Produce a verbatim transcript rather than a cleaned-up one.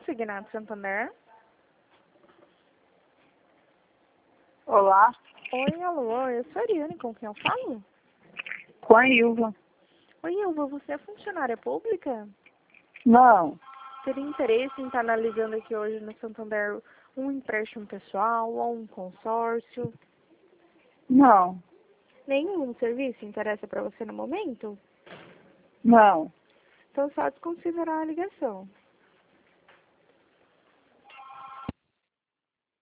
Consignado Santander. Olá, Oi, alô, eu sou a Ariane, com quem eu falo? com a Ilva. Oi, Ilva, você é funcionária pública? Não, Teria interesse em estar analisando aqui hoje no Santander um empréstimo pessoal ou um consórcio? não, Nenhum serviço interessa para você no momento? não. Então, só desconsiderar a ligação.